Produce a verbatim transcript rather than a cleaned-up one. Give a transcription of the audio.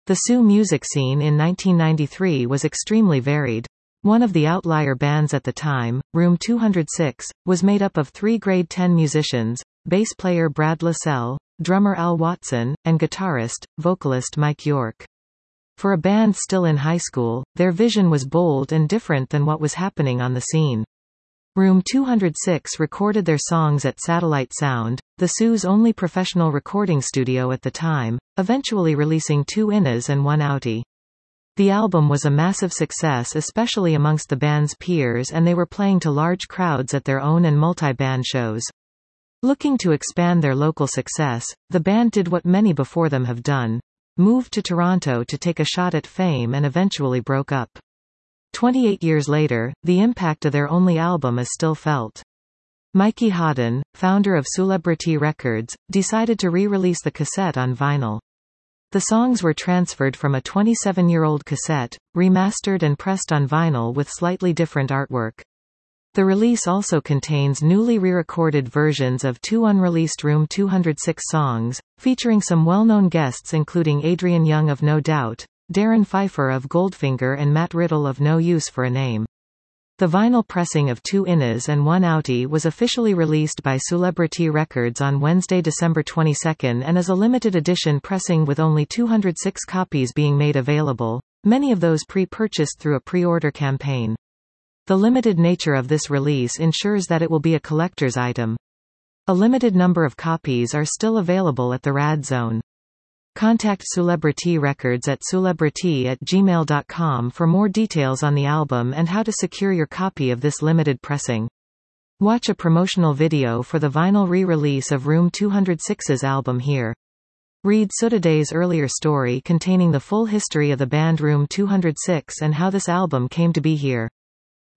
The Sioux music scene in nineteen ninety-three was extremely varied. One of the outlier bands at the time, Room two hundred six, was made up of three grade ten musicians, bass player Brad Lascelle, drummer Al Watson, and guitarist, vocalist Mike York. For a band still in high school, their vision was bold and different than what was happening on the scene. Room two hundred six recorded their songs at Satellite Sound, the Sioux's only professional recording studio at the time, eventually releasing two innas and one outie. The album was a massive success, especially amongst the band's peers, and they were playing to large crowds at their own and multi-band shows. Looking to expand their local success, the band did what many before them have done: moved to Toronto to take a shot at fame, and eventually broke up. twenty-eight years later, the impact of their only album is still felt. Mikey Hodden, founder of Celebrity Records, decided to re-release the cassette on vinyl. The songs were transferred from a twenty-seven-year-old cassette, remastered and pressed on vinyl with slightly different artwork. The release also contains newly re-recorded versions of two unreleased Room two hundred six songs, featuring some well-known guests including Adrian Young of No Doubt, Darren Pfeiffer of Goldfinger, and Matt Riddle of No Use for a Name. The vinyl pressing of two innas and one outie was officially released by Celebrity Records on Wednesday, December twenty-second, and is a limited edition pressing with only two hundred six copies being made available, many of those pre-purchased through a pre-order campaign. The limited nature of this release ensures that it will be a collector's item. A limited number of copies are still available at the Rad Zone. Contact Celebrity Records at celebrity at gmail dot com for more details on the album and how to secure your copy of this limited pressing. Watch a promotional video for the vinyl re-release of Room two hundred six's album here. Read Sudaday's earlier story containing the full history of the band Room two hundred six and how this album came to be here.